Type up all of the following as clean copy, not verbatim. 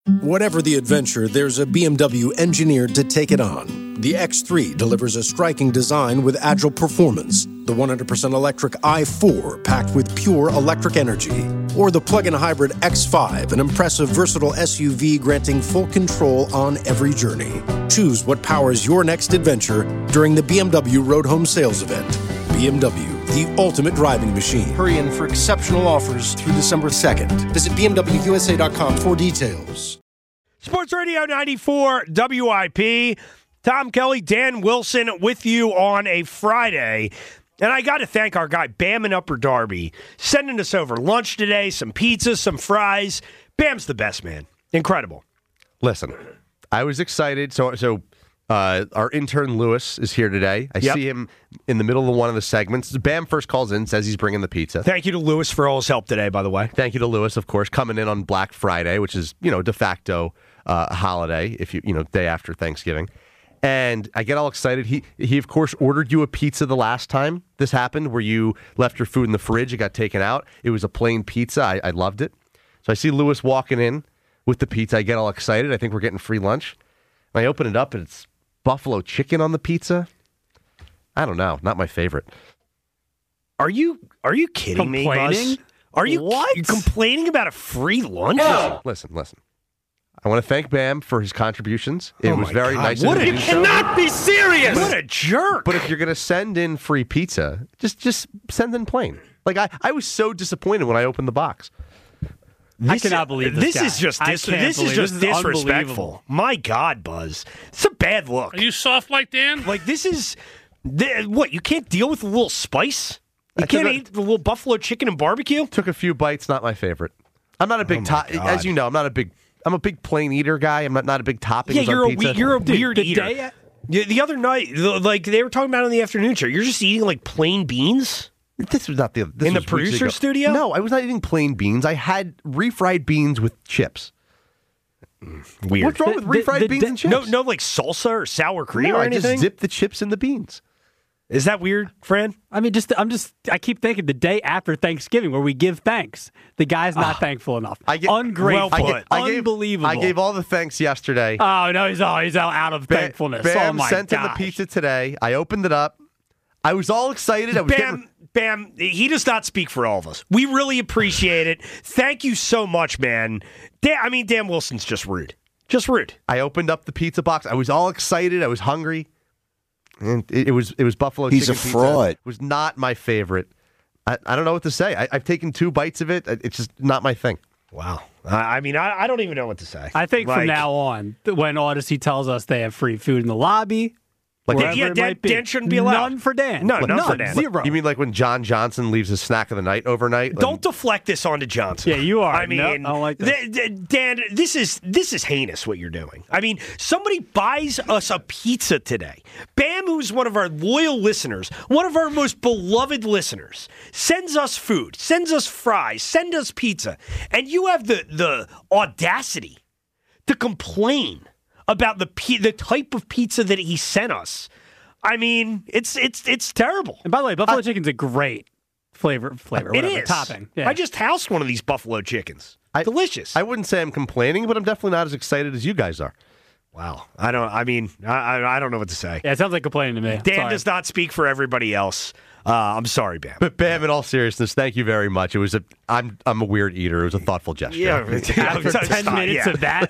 Whatever the adventure, there's a BMW engineered to take it on. The X3 delivers a striking design with agile performance. The 100% electric i4 packed with pure electric energy. Or the plug-in hybrid X5, an impressive versatile SUV granting full control on every journey. Choose what powers your next adventure during the BMW Road Home Sales Event. BMW, the ultimate driving machine. Hurry in for exceptional offers through December 2nd. Visit BMWUSA.com for details. Sports Radio 94 WIP. Tom Kelly, Dan Wilson with you on a Friday. And I got to thank our guy, Bam in Upper Darby, sending us over lunch today, some pizza, some fries. Bam's the best, man. Incredible. Listen, I was excited. So our intern Lewis is here today. I see him in the middle of one of the segments. Bam first calls in, says he's bringing the pizza. Thank you to Lewis for all his help today, by the way. Thank you to Lewis, of course, coming in on Black Friday, which is, de facto holiday, if day after Thanksgiving. And I get all excited. He of course ordered you a pizza the last time this happened, where you left your food in the fridge. It got taken out. It was a plain pizza. I loved it. So I see Lewis walking in with the pizza. I get all excited. I think we're getting free lunch. And I open it up, and it's buffalo chicken on the pizza. I don't know. Not my favorite. Are you kidding me, Buzz? Are you what? You complaining about a free lunch? Listen. I want to thank Bam for his contributions. It was very nice of him to do so. You cannot be serious! What a jerk! But if you're going to send in free pizza, just send in plain. Like, I was so disappointed when I opened the box. I cannot believe this guy. Is just disrespectful. My God, Buzz. It's a bad look. Are you soft like Dan? Like, this is... what, you can't deal with a little spice? You can't eat the little buffalo chicken and barbecue? Took a few bites, not my favorite. I'm not a big... as you know, I'm a big plain eater guy. I'm not a big toppings on pizza. You're a weird eater. The other night, like they were talking about on the afternoon show, you're just eating like plain beans? This was not the... in the producer studio? No, I was not eating plain beans. I had refried beans with chips. Weird. What's wrong with refried beans and chips? No, like salsa or sour cream or anything? I just dip the chips in the beans. Is that weird, Fran? I mean, I keep thinking the day after Thanksgiving where we give thanks. The guy's not thankful enough. Ungrateful. Unbelievable. I gave all the thanks yesterday. Oh, no, he's out of thankfulness. Bam oh, my sent in the gosh. pizza today. I opened it up. I was all excited. Bam, he does not speak for all of us. We really appreciate it. Thank you so much, man. Dan Wilson's just rude. Just rude. I opened up the pizza box. I was all excited. I was hungry. And it was buffalo chicken pizza. He's a fraud. It was not my favorite. I don't know what to say. I've taken 2 bites of it. It's just not my thing. Wow. I don't even know what to say. I think from now on, when Odyssey tells us they have free food in the lobby, Dan shouldn't be allowed. None for Dan. No, none for Dan. Zero. You mean like when John Johnson leaves his snack of the night overnight? Don't deflect this onto Johnson. Yeah, you are. I mean, I don't like this. Dan, this is heinous what you're doing. I mean, somebody buys us a pizza today. Bam, who's one of our loyal listeners, one of our most beloved listeners, sends us food, sends us fries, sends us pizza, and you have the audacity to complain about the type of pizza that he sent us. I mean, it's terrible. And by the way, buffalo chicken's a great flavor. It is. Topping. Yeah. I just housed one of these buffalo chickens. Delicious. I wouldn't say I'm complaining, but I'm definitely not as excited as you guys are. Wow. I don't know what to say. Yeah, it sounds like complaining to me. Dan does not speak for everybody else. I'm sorry, Bam. But Bam, in all seriousness, thank you very much. I'm a weird eater. It was a thoughtful gesture. Yeah, after 10 minutes of that?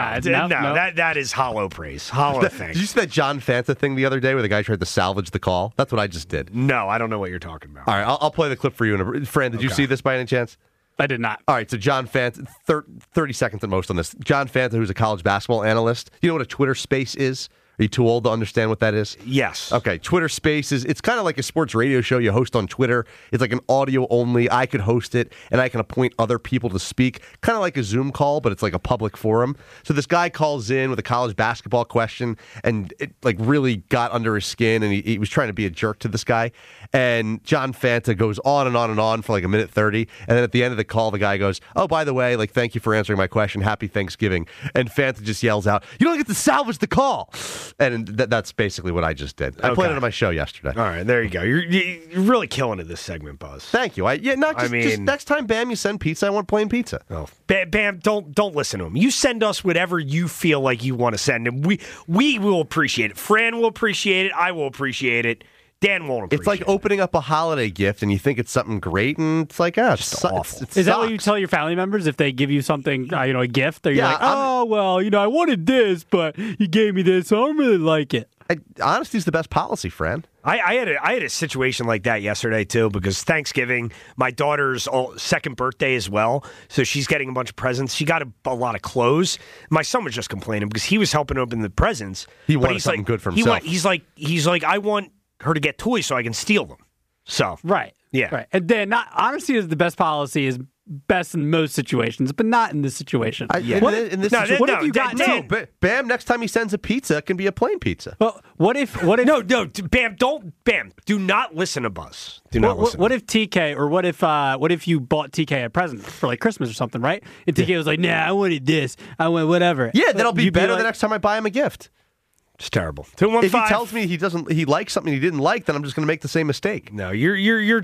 That is hollow praise. Hollow thanks. Did you see that John Fanta thing the other day where the guy tried to salvage the call? That's what I just did. No, I don't know what you're talking about. All right, I'll play the clip for you. Fran, did you see this by any chance? I did not. All right, so John Fanta, 30 seconds at most on this. John Fanta, who's a college basketball analyst. You know what a Twitter space is? Are you too old to understand what that is? Yes. Okay, Twitter Spaces, it's kind of like a sports radio show you host on Twitter. It's like an audio only. I could host it, and I can appoint other people to speak. Kind of like a Zoom call, but it's like a public forum. So this guy calls in with a college basketball question, and it like really got under his skin, and he was trying to be a jerk to this guy. And John Fanta goes on and on and on for like a minute 30, and then at the end of the call, the guy goes, "Oh, by the way, like, thank you for answering my question. Happy Thanksgiving." And Fanta just yells out, "You don't get to salvage the call." And that's basically what I just did. I played it on my show yesterday. All right, there you go. You're really killing it this segment, Buzz. Thank you. Just next time, Bam, you send pizza, I want plain pizza. Oh, Bam, don't listen to him. You send us whatever you feel like you want to send, and we will appreciate it. Fran will appreciate it. I will appreciate it. Dan won't appreciate it. It's like opening up a holiday gift, and you think it's something great, and it's like, just awful. Is that what you tell your family members if they give you something, a gift? Or you're like, I wanted this, but you gave me this, so I don't really like it. Honesty is the best policy, Fran. I had a situation like that yesterday, too, because Thanksgiving, my daughter's second birthday as well, so she's getting a bunch of presents. She got a lot of clothes. My son was just complaining because he was helping open the presents. He wanted something good for himself. He's like, I want her to get toys so I can steal them. So right, yeah, right. And then honesty is the best policy. Is best in most situations, but not in this situation. What if you got Bam? Next time he sends a pizza, it can be a plain pizza. Well, what if no, Bam, do not listen to Buzz. Do not listen. What if TK or what if you bought TK a present for like Christmas or something, right? And TK was like, nah, I wanted this, I want whatever. Yeah, that'll be better the next time I buy him a gift. It's terrible. If he tells me he likes something he didn't like, then I'm just going to make the same mistake. No, you're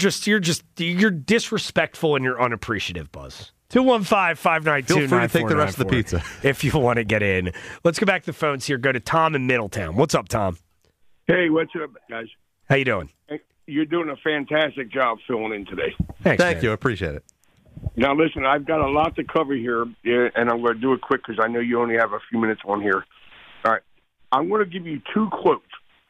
disrespectful and you're unappreciative, Buzz. 215-592-9494. Feel free to take the rest of the pizza if you want to get in. Let's go back to the phones here. Go to Tom in Middletown. What's up, Tom? Hey, what's up, guys? How you doing? Hey, you're doing a fantastic job filling in today. Thanks, Thank you. I appreciate it. Now, listen, I've got a lot to cover here, and I'm going to do it quick because I know you only have a few minutes on here. All right. I'm going to give you two quotes.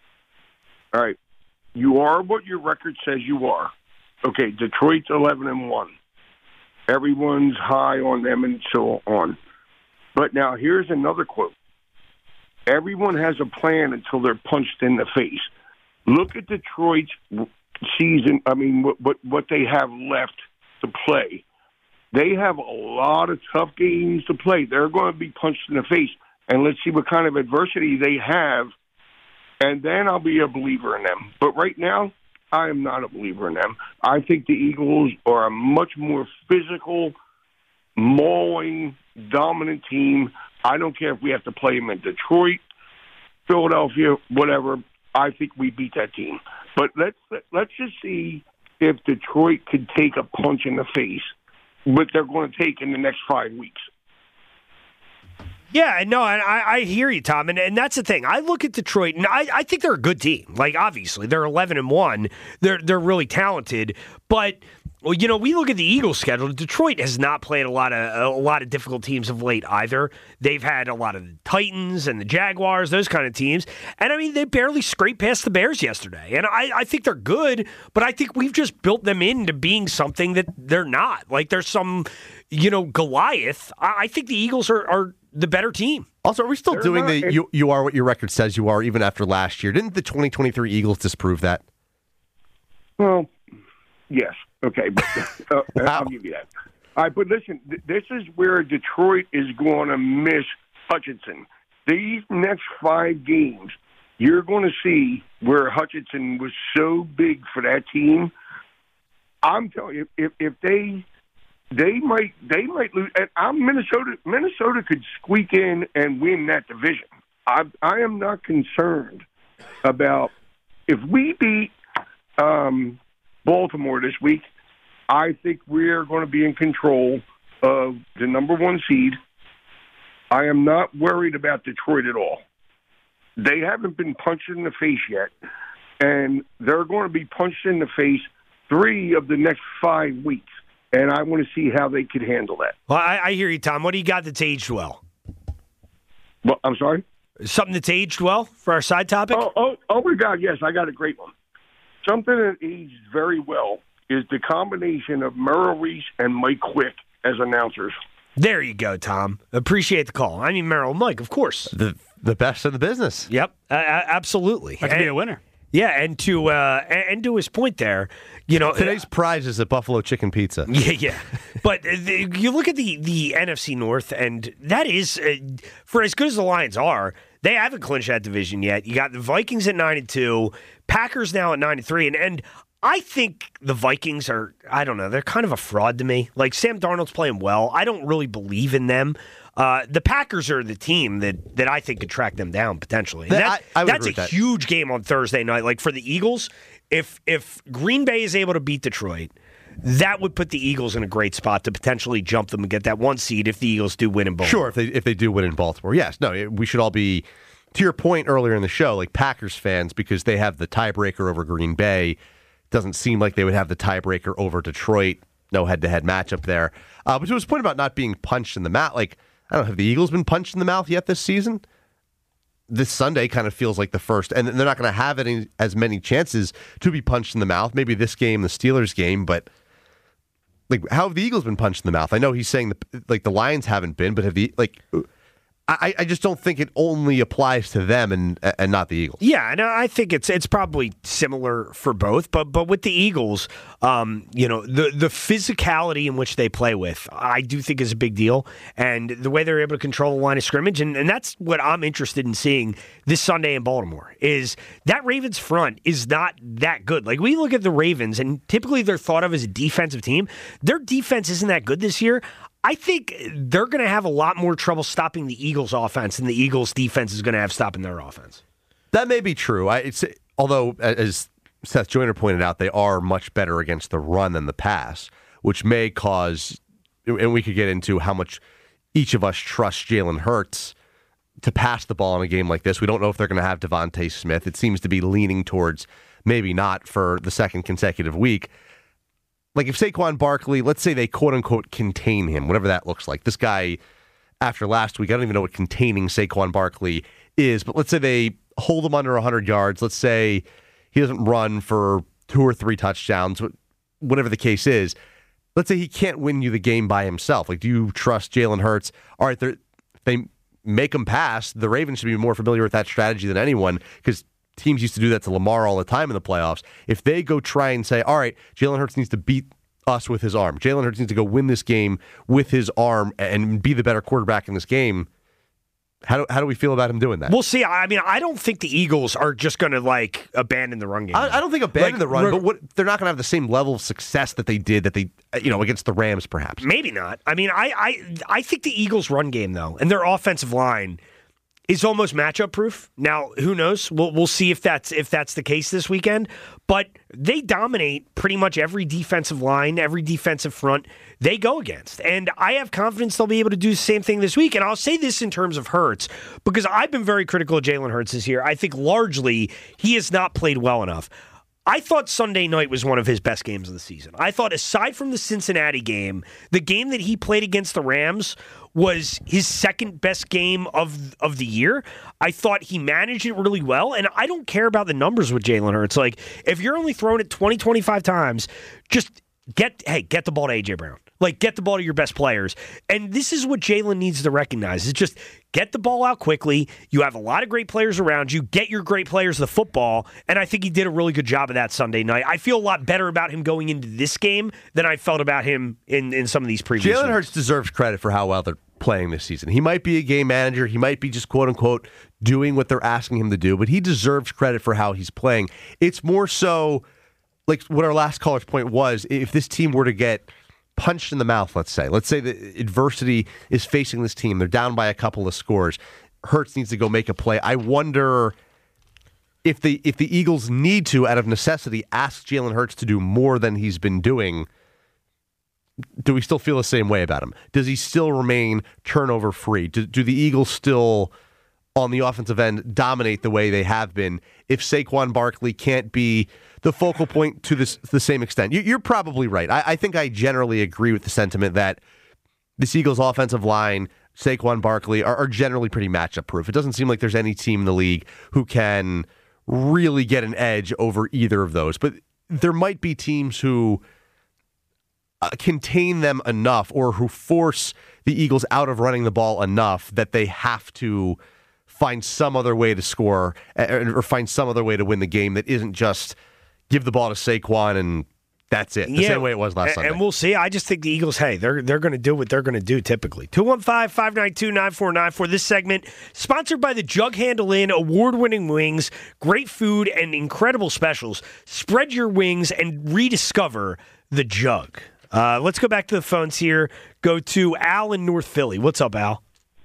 All right. You are what your record says you are. Okay, Detroit's 11-1. Everyone's high on them and so on. But now here's another quote. Everyone has a plan until they're punched in the face. Look at Detroit's season, what they have left to play. They have a lot of tough games to play. They're going to be punched in the face. And let's see what kind of adversity they have, and then I'll be a believer in them. But right now, I am not a believer in them. I think the Eagles are a much more physical, mauling, dominant team. I don't care if we have to play them in Detroit, Philadelphia, whatever. I think we beat that team. But let's just see if Detroit could take a punch in the face, what they're going to take in the next 5 weeks. Yeah, no, and I hear you, Tom, and that's the thing. I look at Detroit, and I think they're a good team. Like, obviously, they're 11-1. They're really talented, but we look at the Eagles' schedule. Detroit has not played a lot of difficult teams of late either. They've had a lot of the Titans and the Jaguars, those kind of teams, and they barely scraped past the Bears yesterday. And I think they're good, but I think we've just built them into being something that they're not. Like, there's some, Goliath. I think the Eagles are the better team. Also, are we still doing you are what your record says you are even after last year? Didn't the 2023 Eagles disprove that? Well, yes. Okay, but wow. I'll give you that. All right, but listen, this is where Detroit is going to miss Hutchinson. These next 5 games, you're going to see where Hutchinson was so big for that team. I'm telling you, if they might lose. And Minnesota could squeak in and win that division. I am not concerned about if we beat Baltimore this week. I think we're going to be in control of the number 1 seed. I am not worried about Detroit at all. They haven't been punched in the face yet, and they're going to be punched in the face 3 of the next 5 weeks. And I want to see how they could handle that. Well, I hear you, Tom. What do you got that's aged well? Well, I'm sorry? Something that's aged well for our side topic? Oh my God, yes, I got a great one. Something that aged very well is the combination of Merrill Reese and Mike Quick as announcers. There you go, Tom. Appreciate the call. I mean, Merrill and Mike, of course. The best in the business. Yep, absolutely. That could be a winner. Yeah, and to his point there, today's prize is a buffalo chicken pizza. Yeah. But you look at the NFC North, and that is for as good as the Lions are, they haven't clinched that division yet. You got the Vikings at 9-2, Packers now at 9-3, and I think the Vikings are, I don't know, they're kind of a fraud to me. Like, Sam Darnold's playing well. I don't really believe in them. The Packers are the team that I think could track them down potentially. I would that's agree with that. Huge game on Thursday night. Like for the Eagles, if Green Bay is able to beat Detroit, that would put the Eagles in a great spot to potentially jump them and get that 1 seed if the Eagles do win in Baltimore. Sure, if they do win in Baltimore. Yes, no, we should all be, to your point earlier in the show, like Packers fans, because they have the tiebreaker over Green Bay. Doesn't seem like they would have the tiebreaker over Detroit. No head-to-head matchup there. But to his point about not being punched in the mouth, like, I don't know, have the Eagles been punched in the mouth yet this season? This Sunday kind of feels like the first, and they're not going to have as many chances to be punched in the mouth. Maybe this game, the Steelers game, but like, how have the Eagles been punched in the mouth? I know he's saying the Lions haven't been, but have I just don't think it only applies to them and not the Eagles. Yeah, and I think it's probably similar for both, but with the Eagles, the physicality in which they play with, I do think is a big deal, and the way they're able to control the line of scrimmage, and that's what I'm interested in seeing this Sunday in Baltimore, is that Ravens front is not that good. Like, we look at the Ravens, and typically they're thought of as a defensive team. Their defense isn't that good this year. I think they're going to have a lot more trouble stopping the Eagles' offense than the Eagles' defense is going to have stopping their offense. That may be true. Although, as Seth Joyner pointed out, they are much better against the run than the pass, which may cause, and we could get into how much each of us trusts Jalen Hurts to pass the ball in a game like this. We don't know if they're going to have Devontae Smith. It seems to be leaning towards maybe not for the second consecutive week. Like, if Saquon Barkley, let's say they quote-unquote contain him, whatever that looks like. This guy, after last week, I don't even know what containing Saquon Barkley is, but let's say they hold him under 100 yards. Let's say he doesn't run for 2 or 3 touchdowns, whatever the case is. Let's say he can't win you the game by himself. Like, do you trust Jalen Hurts? All right, they make him pass. The Ravens should be more familiar with that strategy than anyone, because teams used to do that to Lamar all the time in the playoffs. If they go try and say, all right, Jalen Hurts needs to beat us with his arm. Jalen Hurts needs to go win this game with his arm and be the better quarterback in this game. How do we feel about him doing that? We'll see. I mean, I don't think the Eagles are just going to, abandon the run game. I don't think abandon the run, but they're not going to have the same level of success that they did against the Rams, perhaps. Maybe not. I mean, I think the Eagles' run game, though, and their offensive line is almost matchup proof. Now, who knows? We'll see if that's the case this weekend. But they dominate pretty much every defensive line, every defensive front they go against. And I have confidence they'll be able to do the same thing this week. And I'll say this in terms of Hurts, because I've been very critical of Jalen Hurts this year. I think largely he has not played well enough. I thought Sunday night was one of his best games of the season. I thought, aside from the Cincinnati game, the game that he played against the Rams was his second best game of the year. I thought he managed it really well, and I don't care about the numbers with Jalen Hurts. Like, if you're only throwing it 20, 25 times, just get the ball to A.J. Brown. Like, get the ball to your best players. And this is what Jalen needs to recognize. It's just get the ball out quickly. You have a lot of great players around you. Get your great players the football. And I think he did a really good job of that Sunday night. I feel a lot better about him going into this game than I felt about him in some of these previous Jalen weeks. Hurts deserves credit for how well they're playing this season. He might be a game manager. He might be just quote-unquote doing what they're asking him to do, but he deserves credit for how he's playing. It's more so like what our last caller's point was, if this team were to get punched in the mouth, let's say the adversity is facing this team, they're down by a couple of scores, Hurts needs to go make a play. I wonder if the Eagles need to, out of necessity, ask Jalen Hurts to do more than he's been doing. Do we still feel the same way about him? Does he still remain turnover free? Do the Eagles still, on the offensive end, dominate the way they have been if Saquon Barkley can't be the focal point to the same extent? You're probably right. I think I generally agree with the sentiment that this Eagles offensive line, Saquon Barkley, are generally pretty matchup proof. It doesn't seem like there's any team in the league who can really get an edge over either of those. But there might be teams who contain them enough, or who force the Eagles out of running the ball enough that they have to find some other way to score, or find some other way to win the game that isn't just give the ball to Saquon and that's it. The same way it was last Sunday. And we'll see. I just think the Eagles, they're going to do what they're going to do typically. 215-592-9494. This segment sponsored by the Jug Handle Inn, award-winning wings, great food, and incredible specials. Spread your wings and rediscover the Jug. Let's go back to the phones here. Go to Al in North Philly. What's up, Al?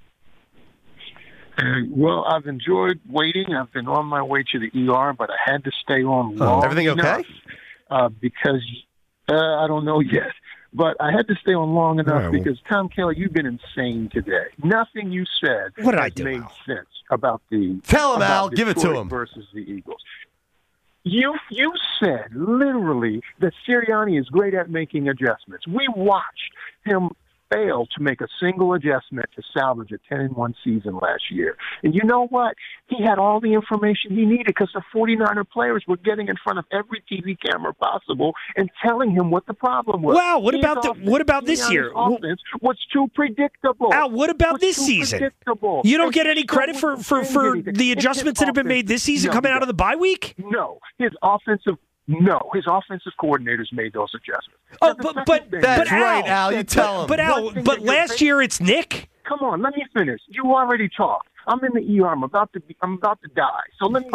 Well, I've enjoyed waiting. I've been on my way to the ER, but I had to stay on long Everything okay? Because I don't know yet. But I had to stay on long enough because, Tom Kelly, you've been insane today. Nothing you said made sense about the Tell him, Al. Give it to him. Versus the Eagles. You said, literally, that Sirianni is great at making adjustments. We watched him failed to make a single adjustment to salvage a 10-1 season last year. And you know what? He had all the information he needed because the 49er players were getting in front of every TV camera possible and telling him what the problem was. Wow, what about this year? Offense was too predictable. Al, what about this season? You don't get any credit for the adjustments that have been made this season coming out of the bye week? No, his offensive coordinators made those adjustments. Oh, but right, Al. You tell him. But last year it's Nick. Come on, let me finish. You already talked. I'm in the ER. I'm about to die. So let me.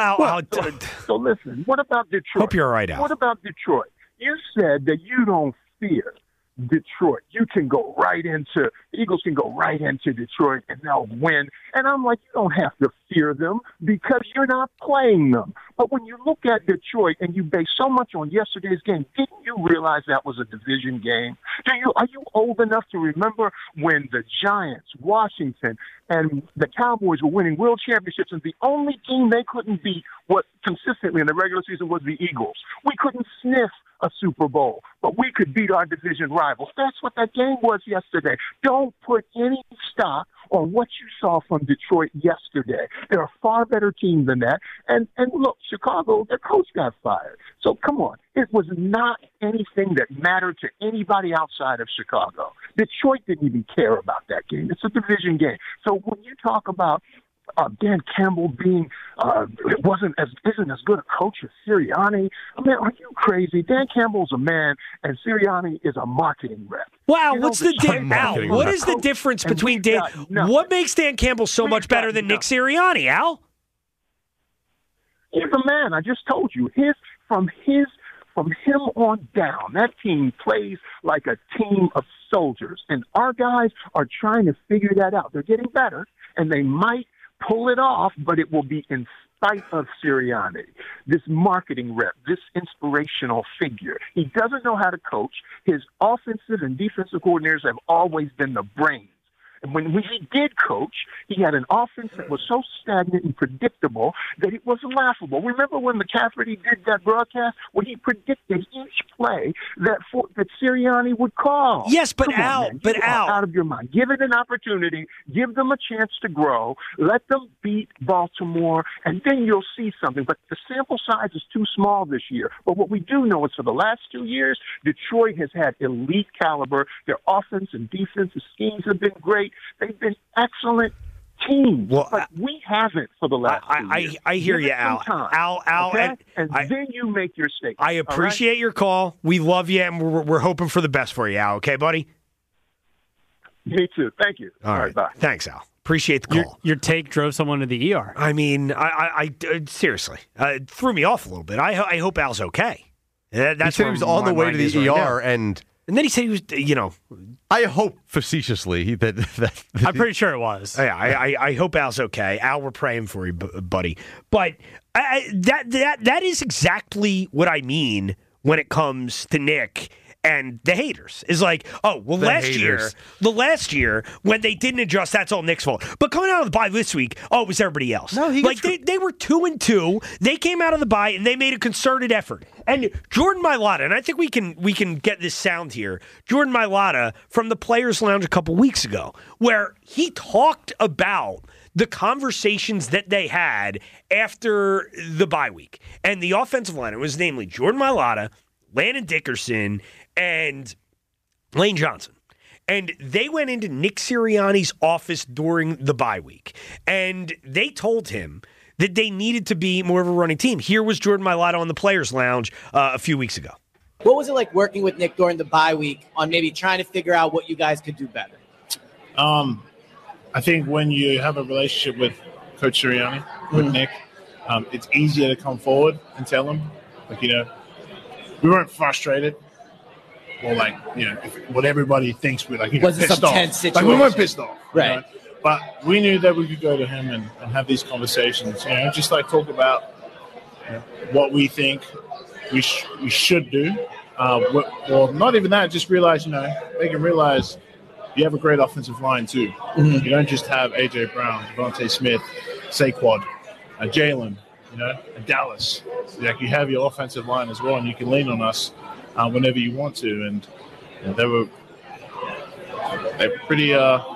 So listen. What about Detroit? Hope you're all right, Al. What about Detroit? You said that you don't fear Detroit. The Eagles can go right into Detroit and they'll win. And I'm like, you don't have to fear them because you're not playing them. But when you look at Detroit and you base so much on yesterday's game, didn't you realize that was a division game? Are you old enough to remember when the Giants, Washington, and the Cowboys were winning world championships, and the only team they couldn't beat consistently in the regular season was the Eagles? We couldn't sniff a Super Bowl, but we could beat our division rivals. That's what that game was yesterday. Don't put any stock on what you saw from Detroit yesterday. They're a far better team than that. And look, Chicago, their coach got fired. So come on. It was not anything that mattered to anybody outside of Chicago. Detroit didn't even care about that game. It's a division game. So when you talk about Dan Campbell being isn't as good a coach as Sirianni. I mean, are you crazy? Dan Campbell's a man, and Sirianni is a marketing rep. Wow, what is the difference between Dan? What makes Dan Campbell so much better than Nick Sirianni, Al? He's a man. I just told you. From him on down, that team plays like a team of soldiers, and our guys are trying to figure that out. They're getting better, and they might pull it off, but it will be in spite of Sirianni, this marketing rep, this inspirational figure. He doesn't know how to coach. His offensive and defensive coordinators have always been the brains. And when he did coach, he had an offense that was so stagnant and predictable that it was laughable. Remember when McCafferty did that broadcast where he predicted each play that Sirianni would call? Yes, but Al, out of your mind. Give it an opportunity. Give them a chance to grow. Let them beat Baltimore, and then you'll see something. But the sample size is too small this year. But what we do know is for the last 2 years, Detroit has had elite caliber. Their offense and defensive schemes have been great. They've been excellent teams, but we haven't for the last 2 years. I hear you, Al. Okay? And then you make your statement. I appreciate your call. We love you, and we're hoping for the best for you, Al. Okay, buddy? Me too. Thank you. All right. Bye. Thanks, Al. Appreciate the call. Your take drove someone to the ER. I mean, I seriously, it threw me off a little bit. I hope Al's okay. That's he said he was on the way to the ER, and then he said he was, I hope facetiously that I'm pretty sure it was. Yeah, I hope Al's okay. Al, we're praying for you, buddy. But that is exactly what I mean when it comes to Nick and the haters. Is like, last year when they didn't adjust, that's all Nick's fault. But coming out of the bye this week, it was everybody else. No, they were 2-2. They came out of the bye and they made a concerted effort. And Jordan Mailata, and I think we can get this sound here. Jordan Mailata from the Players Lounge a couple weeks ago, where he talked about the conversations that they had after the bye week. And the offensive line, it was namely Jordan Mailata, Landon Dickerson, and Lane Johnson. And they went into Nick Sirianni's office during the bye week. And they told him that they needed to be more of a running team. Here was Jordan Mailata on the Players Lounge a few weeks ago. What was it like working with Nick during the bye week on maybe trying to figure out what you guys could do better? I think when you have a relationship with Coach Sirianni, with Nick, it's easier to come forward and tell him, we weren't frustrated. Or what everybody thinks we're was it pissed some off. tense situation? We weren't pissed off. Right. But we knew that we could go to him and have these conversations, just like talk about what we think we should do. Well, not even that, just realize, they can realize you have a great offensive line too. Mm-hmm. You don't just have A.J. Brown, Devontae Smith, Saquon, Jalen, and Dallas. Like, you have your offensive line as well, and you can lean on us whenever you want to. And they're pretty,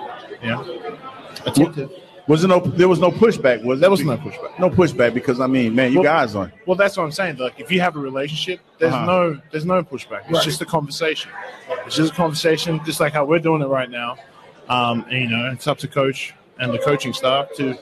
attentive. There was no pushback. There was no pushback. No pushback because you guys aren't. Well, that's what I'm saying. Like, if you have a relationship, there's no pushback. It's just a conversation. It's just a conversation, just like how we're doing it right now. And, it's up to coach and the coaching staff to,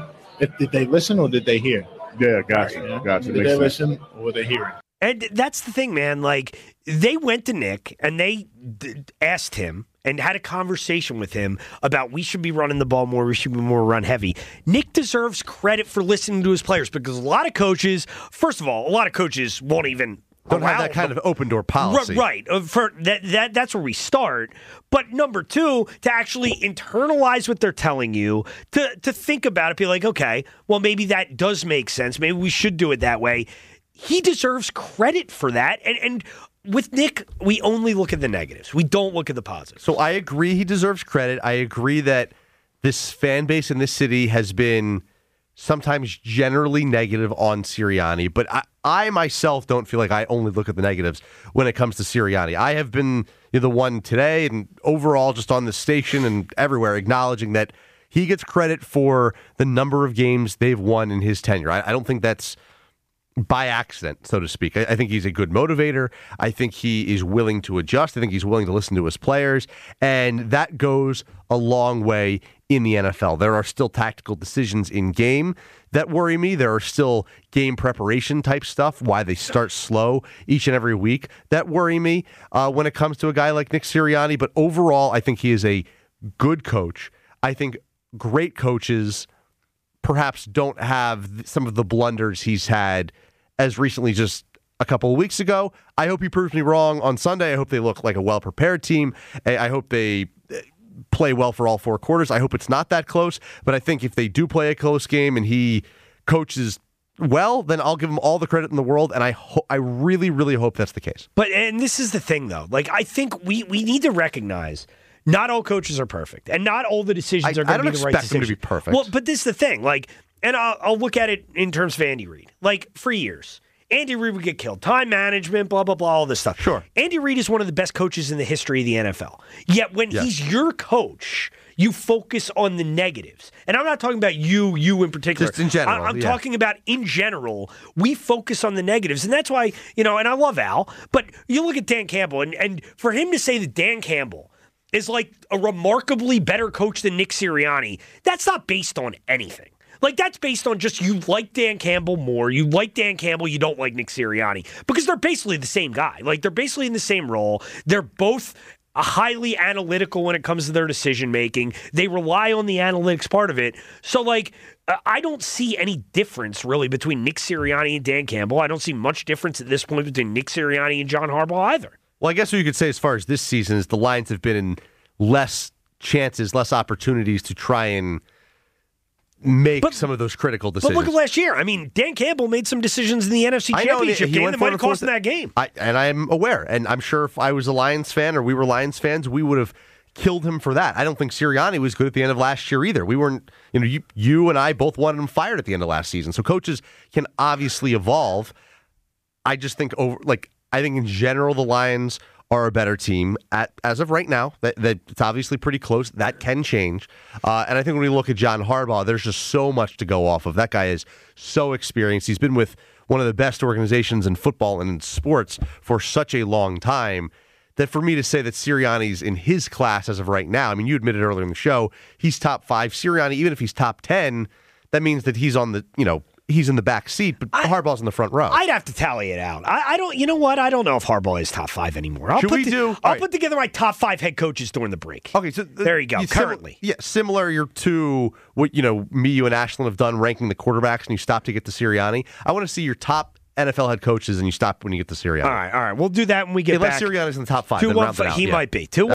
did they listen or did they hear? Yeah, gotcha. Gotcha. Did they listen or were they hearing? And that's the thing, man. Like, they went to Nick and they asked him and had a conversation with him about we should be running the ball more, we should be more run heavy. Nick deserves credit for listening to his players because a lot of coaches, first of all, won't even don't have that kind of open door policy. Right. For that's where we start. But number two, to actually internalize what they're telling you, to think about it, be like, okay, well, maybe that does make sense. Maybe we should do it that way. He deserves credit for that. And with Nick, we only look at the negatives. We don't look at the positives. So I agree he deserves credit. I agree that this fan base in this city has been sometimes generally negative on Sirianni, but I myself don't feel like I only look at the negatives when it comes to Sirianni. I have been the one today and overall just on this station and everywhere acknowledging that he gets credit for the number of games they've won in his tenure. I don't think that's by accident, so to speak. I think he's a good motivator. I think he is willing to adjust. I think he's willing to listen to his players, and that goes a long way in the NFL. There are still tactical decisions in game that worry me. There are still game preparation type stuff, why they start slow each and every week, that worry me when it comes to a guy like Nick Sirianni. But overall, I think he is a good coach. I think great coaches perhaps don't have some of the blunders he's had as recently just a couple of weeks ago. I hope he proves me wrong on Sunday. I hope they look like a well-prepared team. I hope they play well for all four quarters. I hope it's not that close, but I think if they do play a close game and he coaches well, then I'll give him all the credit in the world, and I really, really hope that's the case. And this is the thing, though. Like, I think we need to recognize not all coaches are perfect, and not all the decisions are going to be the right decision. I don't expect them to be perfect. Well, but this is the thing. Like, and I'll look at it in terms of Andy Reid. Like, for years, Andy Reid would get killed. Time management, blah, blah, blah, all this stuff. Sure. Andy Reid is one of the best coaches in the history of the NFL. Yet when he's your coach, you focus on the negatives. And I'm not talking about you in particular. Just in general. I'm talking about in general, we focus on the negatives. And that's why, and I love Al, but you look at Dan Campbell, and for him to say that Dan Campbell is like a remarkably better coach than Nick Sirianni, that's not based on anything. Like, that's based on just you like Dan Campbell more. You like Dan Campbell, you don't like Nick Sirianni. Because they're basically the same guy. Like, they're basically in the same role. They're both highly analytical when it comes to their decision-making. They rely on the analytics part of it. So, like, I don't see any difference, really, between Nick Sirianni and Dan Campbell. I don't see much difference at this point between Nick Sirianni and John Harbaugh either. Well, I guess what you could say as far as this season is the Lions have been in less chances, less opportunities to try and make some of those critical decisions. But look at last year. I mean, Dan Campbell made some decisions in the NFC Championship game that might have cost him that game. And I'm aware. And I'm sure if I was a Lions fan or we were Lions fans, we would have killed him for that. I don't think Sirianni was good at the end of last year either. We weren't, you and I both wanted him fired at the end of last season. So coaches can obviously evolve. I just think I think in general the Lions are a better team as of right now. That it's obviously pretty close. That can change. And I think when we look at John Harbaugh, there's just so much to go off of. That guy is so experienced. He's been with one of the best organizations in football and in sports for such a long time that for me to say that Sirianni's in his class as of right now, I mean, you admitted earlier in the show, he's top 5. Sirianni, even if he's top 10, that means that he's on the, he's in the back seat, but Harbaugh's in the front row. I'd have to tally it out. I don't. You know what? I don't know if Harbaugh is top 5 anymore. I'll put together my top 5 head coaches during the break. Okay, so there you go. Currently, similar to what me, you, and Ashlyn have done ranking the quarterbacks, and you stop to get to Sirianni. I want to see your top NFL head coaches, and you stop when you get to Sirianni. All right. We'll do that when we get back. Unless Sirianni's in the top 5. He might be.